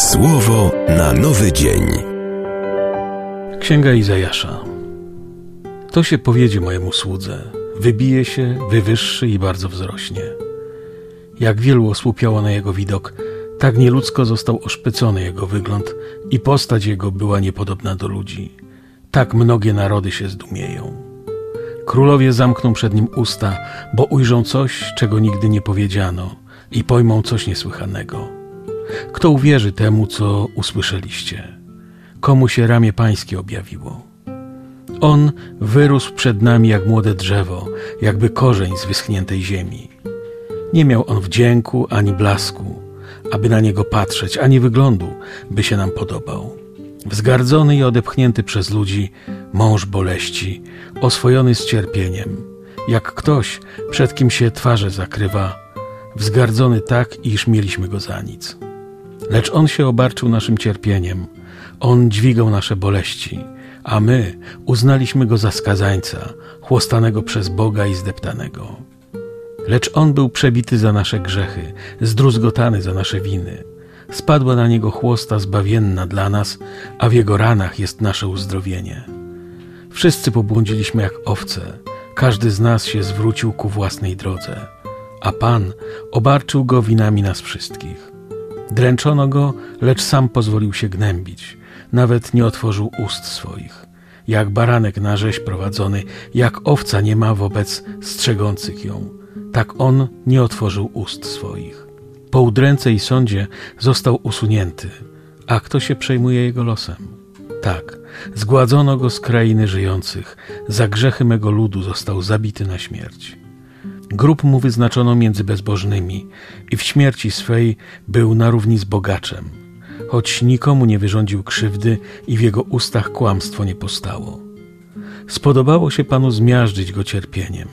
Słowo na nowy dzień. Księga Izajasza. To się powiedzie mojemu słudze, wybije się, wywyższy i bardzo wzrośnie. Jak wielu osłupiało na jego widok, tak nieludzko został oszpecony jego wygląd i postać jego była niepodobna do ludzi. Tak mnogie narody się zdumieją. Królowie zamkną przed nim usta, bo ujrzą coś, czego nigdy nie powiedziano i pojmą coś niesłychanego. Kto uwierzy temu, co usłyszeliście? Komu się ramię pańskie objawiło? On wyrósł przed nami jak młode drzewo, jakby korzeń z wyschniętej ziemi. Nie miał on wdzięku ani blasku, aby na niego patrzeć, ani wyglądu, by się nam podobał. Wzgardzony i odepchnięty przez ludzi, mąż boleści, oswojony z cierpieniem, jak ktoś, przed kim się twarze zakrywa, wzgardzony tak, iż mieliśmy go za nic. Lecz on się obarczył naszym cierpieniem, on dźwigał nasze boleści, a my uznaliśmy go za skazańca, chłostanego przez Boga i zdeptanego. Lecz on był przebity za nasze grzechy, zdruzgotany za nasze winy. Spadła na niego chłosta zbawienna dla nas, a w jego ranach jest nasze uzdrowienie. Wszyscy pobłądziliśmy jak owce, każdy z nas się zwrócił ku własnej drodze, a Pan obarczył go winami nas wszystkich. Dręczono go, lecz sam pozwolił się gnębić, nawet nie otworzył ust swoich. Jak baranek na rzeź prowadzony, jak owca nie ma wobec strzegących ją, tak on nie otworzył ust swoich. Po udręce i sądzie został usunięty, a kto się przejmuje jego losem? Tak, zgładzono go z krainy żyjących, za grzechy mego ludu został zabity na śmierć. Grób mu wyznaczono między bezbożnymi i w śmierci swej był na równi z bogaczem, choć nikomu nie wyrządził krzywdy i w jego ustach kłamstwo nie postało. Spodobało się Panu zmiażdżyć go cierpieniem.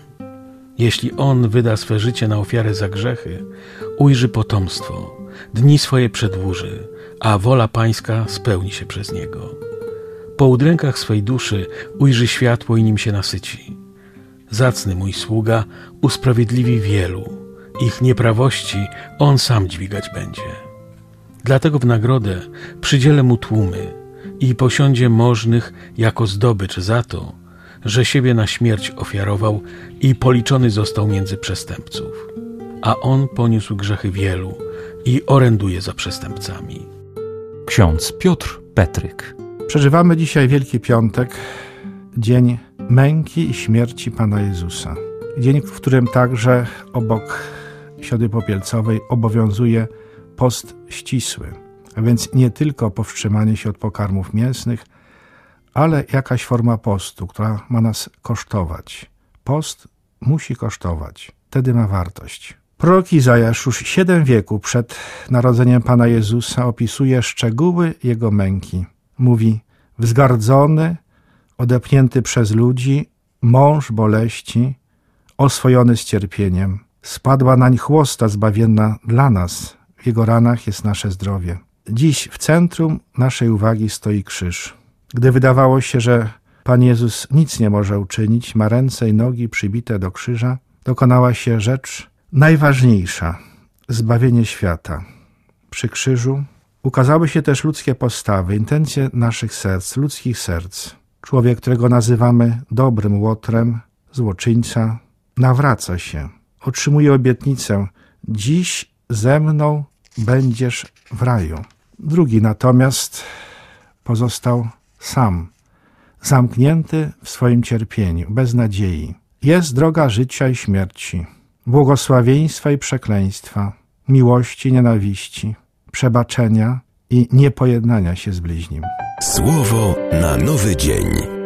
Jeśli on wyda swe życie na ofiarę za grzechy, ujrzy potomstwo, dni swoje przedłuży, a wola pańska spełni się przez niego. Po udrękach swej duszy ujrzy światło i nim się nasyci. Zacny mój sługa usprawiedliwi wielu, ich nieprawości on sam dźwigać będzie. Dlatego w nagrodę przydzielę mu tłumy i posiądzie możnych jako zdobycz za to, że siebie na śmierć ofiarował i policzony został między przestępców. A on poniósł grzechy wielu i oręduje za przestępcami. Ksiądz Piotr Petryk. Przeżywamy dzisiaj Wielki Piątek, dzień męki i śmierci Pana Jezusa. Dzień, w którym także obok Środy Popielcowej obowiązuje post ścisły, a więc nie tylko powstrzymanie się od pokarmów mięsnych, ale jakaś forma postu, która ma nas kosztować. Post musi kosztować, wtedy ma wartość. Prorok Izajasz już 7 wieków przed narodzeniem Pana Jezusa opisuje szczegóły Jego męki. Mówi: wzgardzony, odepchnięty przez ludzi, mąż boleści, oswojony z cierpieniem. Spadła nań chłosta zbawienna dla nas, w Jego ranach jest nasze zdrowie. Dziś w centrum naszej uwagi stoi krzyż. Gdy wydawało się, że Pan Jezus nic nie może uczynić, ma ręce i nogi przybite do krzyża, dokonała się rzecz najważniejsza – zbawienie świata. Przy krzyżu ukazały się też ludzkie postawy, intencje naszych serc, ludzkich serc. Człowiek, którego nazywamy dobrym łotrem, złoczyńca, nawraca się, otrzymuje obietnicę: dziś ze mną będziesz w raju. Drugi natomiast pozostał sam, zamknięty w swoim cierpieniu, bez nadziei. Jest droga życia i śmierci, błogosławieństwa i przekleństwa, miłości i nienawiści, przebaczenia i niepojednania się z bliźnim. Słowo na nowy dzień.